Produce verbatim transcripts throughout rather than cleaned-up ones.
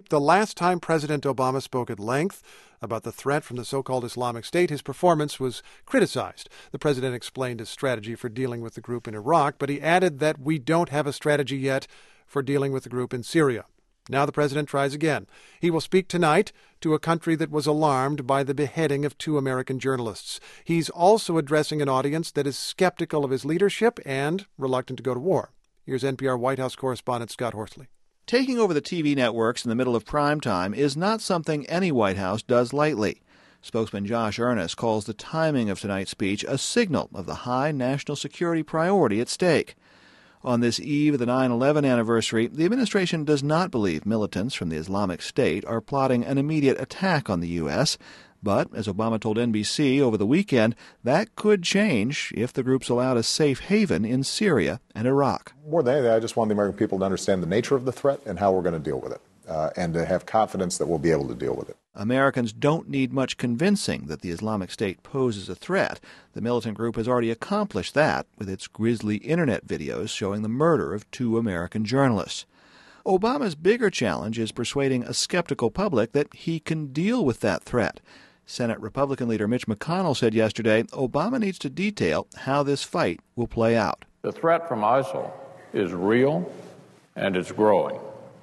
the last time President Obama spoke at length about the threat from the so-called Islamic State, his performance was criticized. The president explained his strategy for dealing with the group in Iraq, but he added that we don't have a strategy yet for dealing with the group in Syria. Now the president tries again. He will speak tonight to a country that was alarmed by the beheading of two American journalists. He's also addressing an audience that is skeptical of his leadership and reluctant to go to war. Here's N P R White House correspondent Scott Horsley. Taking over the T V networks in the middle of prime time is not something any White House does lightly. Spokesman Josh Earnest calls the timing of tonight's speech a signal of the high national security priority at stake. On this eve of the nine eleven anniversary, the administration does not believe militants from the Islamic State are plotting an immediate attack on the U S, but, as Obama told N B C over the weekend, that could change if the group's allowed a safe haven in Syria and Iraq. More than anything, I just want the American people to understand the nature of the threat and how we're going to deal with it, uh, and to have confidence that we'll be able to deal with it. Americans don't need much convincing that the Islamic State poses a threat. The militant group has already accomplished that with its grisly internet videos showing the murder of two American journalists. Obama's bigger challenge is persuading a skeptical public that he can deal with that threat. Senate Republican leader Mitch McConnell said yesterday Obama needs to detail how this fight will play out. The threat from ISIL is real and it's growing.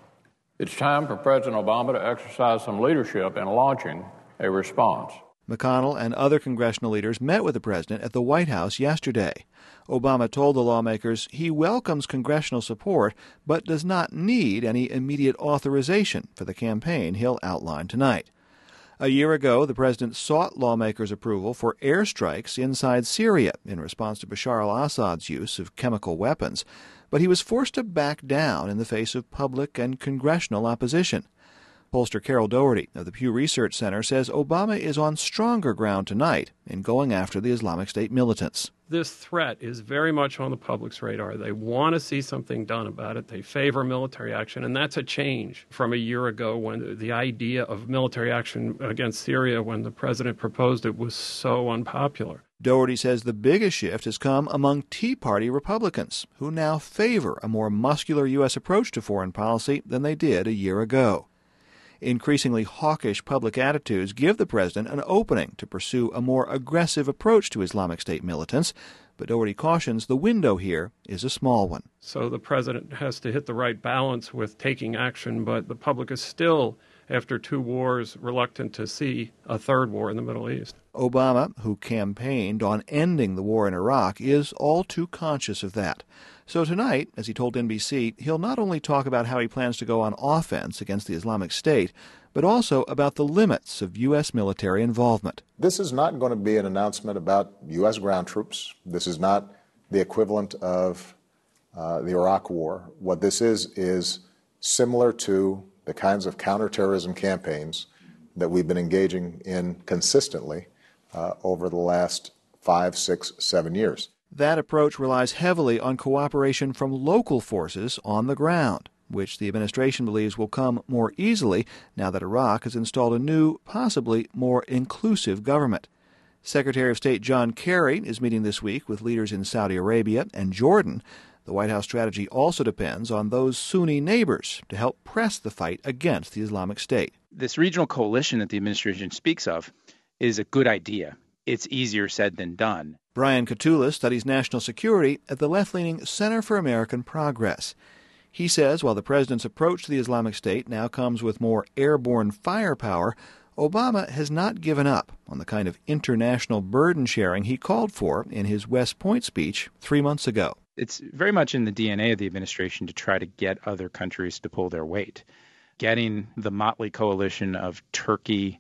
It's time for President Obama to exercise some leadership in launching a response. McConnell and other congressional leaders met with the president at the White House yesterday. Obama told the lawmakers he welcomes congressional support but does not need any immediate authorization for the campaign he'll outline tonight. A year ago, the president sought lawmakers' approval for airstrikes inside Syria in response to Bashar al-Assad's use of chemical weapons, but he was forced to back down in the face of public and congressional opposition. Pollster Carol Doherty of the Pew Research Center says Obama is on stronger ground tonight in going after the Islamic State militants. This threat is very much on the public's radar. They want to see something done about it. They favor military action, and that's a change from a year ago when the idea of military action against Syria, when the president proposed it, was so unpopular. Doherty says the biggest shift has come among Tea Party Republicans, who now favor a more muscular U S approach to foreign policy than they did a year ago. Increasingly hawkish public attitudes give the president an opening to pursue a more aggressive approach to Islamic State militants, but Doherty cautions the window here is a small one. So the president has to hit the right balance with taking action, but the public is still, after two wars, reluctant to see a third war in the Middle East. Obama, who campaigned on ending the war in Iraq, is all too conscious of that. So tonight, as he told N B C, he'll not only talk about how he plans to go on offense against the Islamic State, but also about the limits of U S military involvement. This is not going to be an announcement about U S ground troops. This is not the equivalent of uh, the Iraq War. What this is is similar to the kinds of counterterrorism campaigns that we've been engaging in consistently uh, over the last five, six, seven years. That approach relies heavily on cooperation from local forces on the ground, which the administration believes will come more easily now that Iraq has installed a new, possibly more inclusive government. Secretary of State John Kerry is meeting this week with leaders in Saudi Arabia and Jordan. The White House strategy also depends on those Sunni neighbors to help press the fight against the Islamic State. This regional coalition that the administration speaks of is a good idea. It's easier said than done. Brian Katulis studies national security at the left-leaning Center for American Progress. He says while the president's approach to the Islamic State now comes with more airborne firepower, Obama has not given up on the kind of international burden sharing he called for in his West Point speech three months ago. It's very much in the D N A of the administration to try to get other countries to pull their weight. Getting the motley coalition of Turkey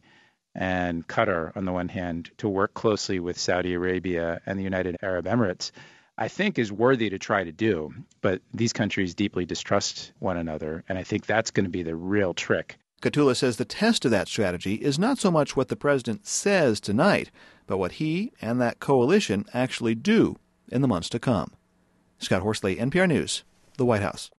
and Qatar, on the one hand, to work closely with Saudi Arabia and the United Arab Emirates, I think is worthy to try to do. But these countries deeply distrust one another, and I think that's going to be the real trick. Katulis says the test of that strategy is not so much what the president says tonight, but what he and that coalition actually do in the months to come. Scott Horsley, N P R News, the White House.